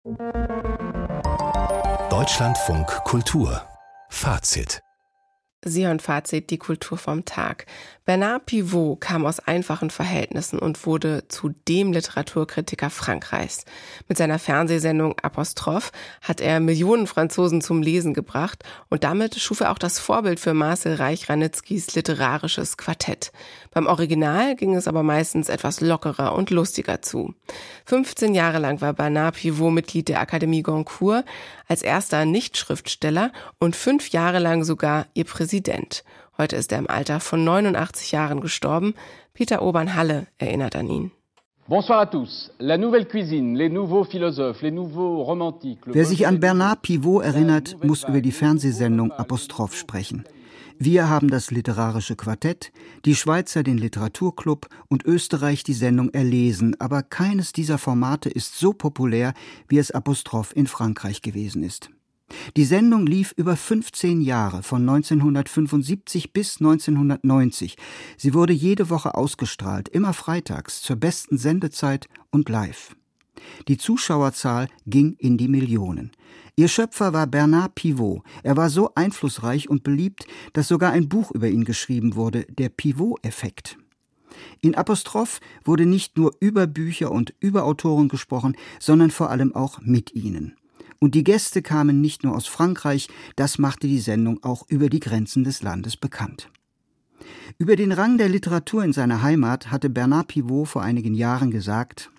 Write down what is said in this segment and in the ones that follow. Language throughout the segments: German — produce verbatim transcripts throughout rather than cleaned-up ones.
Deutschlandfunk Kultur Fazit. Sie hören Fazit, die Kultur vom Tag. Bernard Pivot kam aus einfachen Verhältnissen und wurde zu dem Literaturkritiker Frankreichs. Mit seiner Fernsehsendung Apostrophe hat er Millionen Franzosen zum Lesen gebracht und damit schuf er auch das Vorbild für Marcel Reich-Ranitzkys literarisches Quartett. Beim Original ging es aber meistens etwas lockerer und lustiger zu. fünfzehn Jahre lang war Bernard Pivot Mitglied der Akademie Goncourt, als erster Nicht-Schriftsteller und fünf Jahre lang sogar ihr Präsident. Heute ist er im Alter von neunundachtzig Jahren gestorben. Peter Obern-Halle erinnert an ihn. Bonsoir à tous. La nouvelle cuisine, les nouveaux philosophes, les nouveaux romantiques. Wer sich an Bernard Pivot erinnert, muss über die Fernsehsendung Apostrophe sprechen. Wir haben das literarische Quartett, die Schweizer den Literaturclub und Österreich die Sendung Erlesen, aber keines dieser Formate ist so populär, wie es Apostrophe in Frankreich gewesen ist. Die Sendung lief über fünfzehn Jahre, von neunzehnhundertfünfundsiebzig bis neunzehnhundertneunzig. Sie wurde jede Woche ausgestrahlt, immer freitags, zur besten Sendezeit und live. Die Zuschauerzahl ging in die Millionen. Ihr Schöpfer war Bernard Pivot. Er war so einflussreich und beliebt, dass sogar ein Buch über ihn geschrieben wurde, der Pivot-Effekt. In Apostrophe wurde nicht nur über Bücher und über Autoren gesprochen, sondern vor allem auch mit ihnen. Und die Gäste kamen nicht nur aus Frankreich, das machte die Sendung auch über die Grenzen des Landes bekannt. Über den Rang der Literatur in seiner Heimat hatte Bernard Pivot vor einigen Jahren gesagt: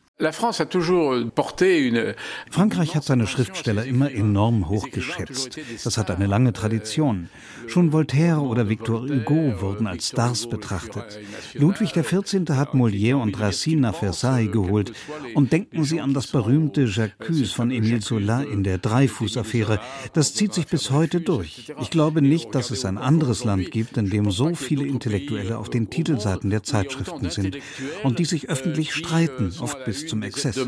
Frankreich hat seine Schriftsteller immer enorm hochgeschätzt. Das hat eine lange Tradition. Schon Voltaire oder Victor Hugo wurden als Stars betrachtet. Ludwig der vierzehnte hat Molière und Racine nach Versailles geholt. Und denken Sie an das berühmte J'accuse von Émile Zola in der Dreyfus-Affäre. Das zieht sich bis heute durch. Ich glaube nicht, dass es ein anderes Land gibt, in dem so viele Intellektuelle auf den Titelseiten der Zeitschriften sind und die sich öffentlich streiten, oft bis zum Exzess.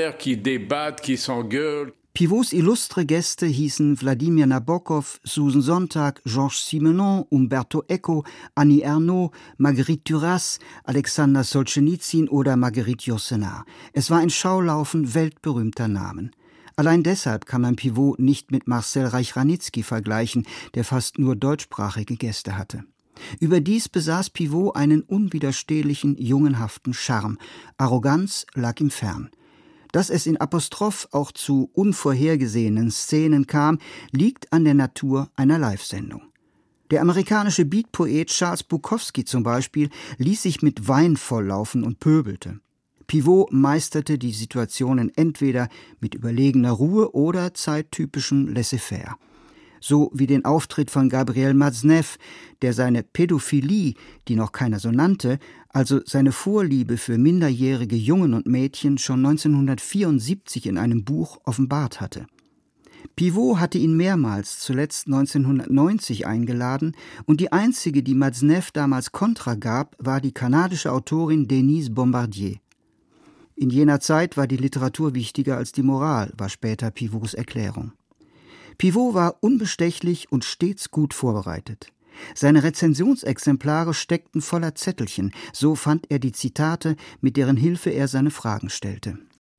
Pivots illustre Gäste hießen Wladimir Nabokov, Susan Sontag, Georges Simenon, Umberto Eco, Annie Ernaux, Marguerite Duras, Alexander Solzhenitsyn oder Marguerite Yourcenar. Es war ein Schaulaufen weltberühmter Namen. Allein deshalb kann man Pivot nicht mit Marcel Reich-Ranitzky vergleichen, der fast nur deutschsprachige Gäste hatte. Überdies besaß Pivot einen unwiderstehlichen, jungenhaften Charme. Arroganz lag ihm fern. Dass es in Apostrophe auch zu unvorhergesehenen Szenen kam, liegt an der Natur einer Live-Sendung. Der amerikanische Beatpoet Charles Bukowski zum Beispiel ließ sich mit Wein volllaufen und pöbelte. Pivot meisterte die Situationen entweder mit überlegener Ruhe oder zeittypischem Laissez-faire. So wie den Auftritt von Gabriel Matzneff, der seine Pädophilie, die noch keiner so nannte, also seine Vorliebe für minderjährige Jungen und Mädchen schon neunzehnhundertvierundsiebzig in einem Buch offenbart hatte. Pivot hatte ihn mehrmals, zuletzt neunzehnhundertneunzig, eingeladen und die einzige, die Matzneff damals Kontra gab, war die kanadische Autorin Denise Bombardier. In jener Zeit war die Literatur wichtiger als die Moral, war später Pivots Erklärung. Pivot war unbestechlich und stets gut vorbereitet. Seine Rezensionsexemplare steckten voller Zettelchen, so fand er die Zitate, mit deren Hilfe er seine Fragen stellte.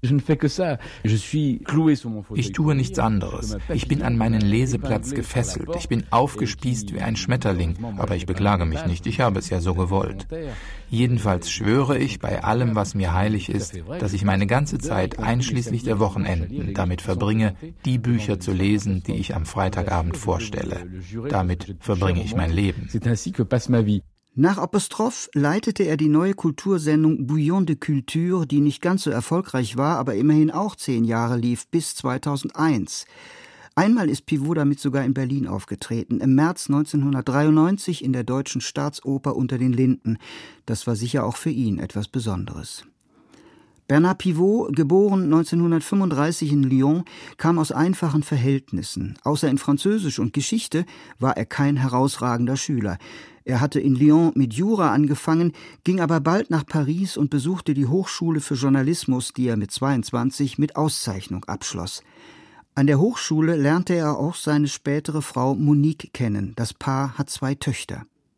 Ich tue nichts anderes. Ich bin an meinen Leseplatz gefesselt. Ich bin aufgespießt wie ein Schmetterling, aber ich beklage mich nicht. Ich habe es ja so gewollt. Jedenfalls schwöre ich bei allem, was mir heilig ist, dass ich meine ganze Zeit, einschließlich der Wochenenden, damit verbringe, die Bücher zu lesen, die ich am Freitagabend vorstelle. Damit verbringe ich mein Leben. Nach Apostrophe leitete er die neue Kultursendung Bouillon de Culture, die nicht ganz so erfolgreich war, aber immerhin auch zehn Jahre lief, bis zweitausendeins. Einmal ist Pivot damit sogar in Berlin aufgetreten, im März neunzehnhundertdreiundneunzig in der Deutschen Staatsoper Unter den Linden. Das war sicher auch für ihn etwas Besonderes. Bernard Pivot, geboren neunzehnhundertfünfunddreißig in Lyon, kam aus einfachen Verhältnissen. Außer in Französisch und Geschichte war er kein herausragender Schüler. Er hatte in Lyon mit Jura angefangen, ging aber bald nach Paris und besuchte die Hochschule für Journalismus, die er mit zweiundzwanzig mit Auszeichnung abschloss. An der Hochschule lernte er auch seine spätere Frau Monique kennen. Das Paar hat zwei Töchter.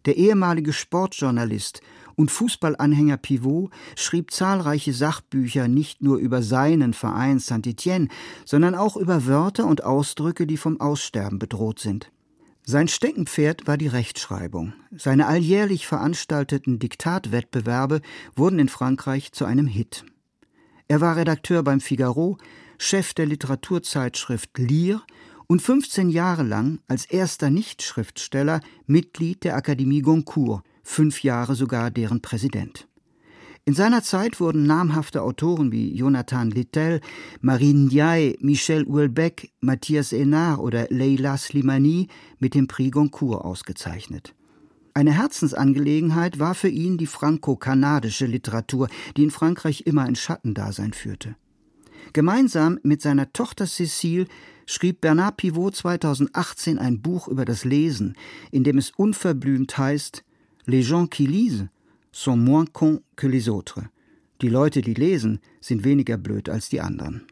Der ehemalige Sportjournalist und Fußballanhänger Pivot schrieb zahlreiche Sachbücher nicht nur über seinen Verein Saint-Étienne, sondern auch über Wörter und Ausdrücke, die vom Aussterben bedroht sind. Sein Steckenpferd war die Rechtschreibung. Seine alljährlich veranstalteten Diktatwettbewerbe wurden in Frankreich zu einem Hit. Er war Redakteur beim Figaro, Chef der Literaturzeitschrift Lire und fünfzehn Jahre lang als erster Nichtschriftsteller Mitglied der Akademie Goncourt, fünf Jahre sogar deren Präsident. In seiner Zeit wurden namhafte Autoren wie Jonathan Littell, Marine Ndiaye, Michel Houellebecq, Matthias Hénard oder Leila Slimani mit dem Prix Goncourt ausgezeichnet. Eine Herzensangelegenheit war für ihn die franco-kanadische Literatur, die in Frankreich immer ein Schattendasein führte. Gemeinsam mit seiner Tochter Cécile schrieb Bernard Pivot zweitausendachtzehn ein Buch über das Lesen, in dem es unverblümt heißt: Les gens qui lisent sont moins cons que les autres. Die Leute, die lesen, sind weniger blöd als die anderen.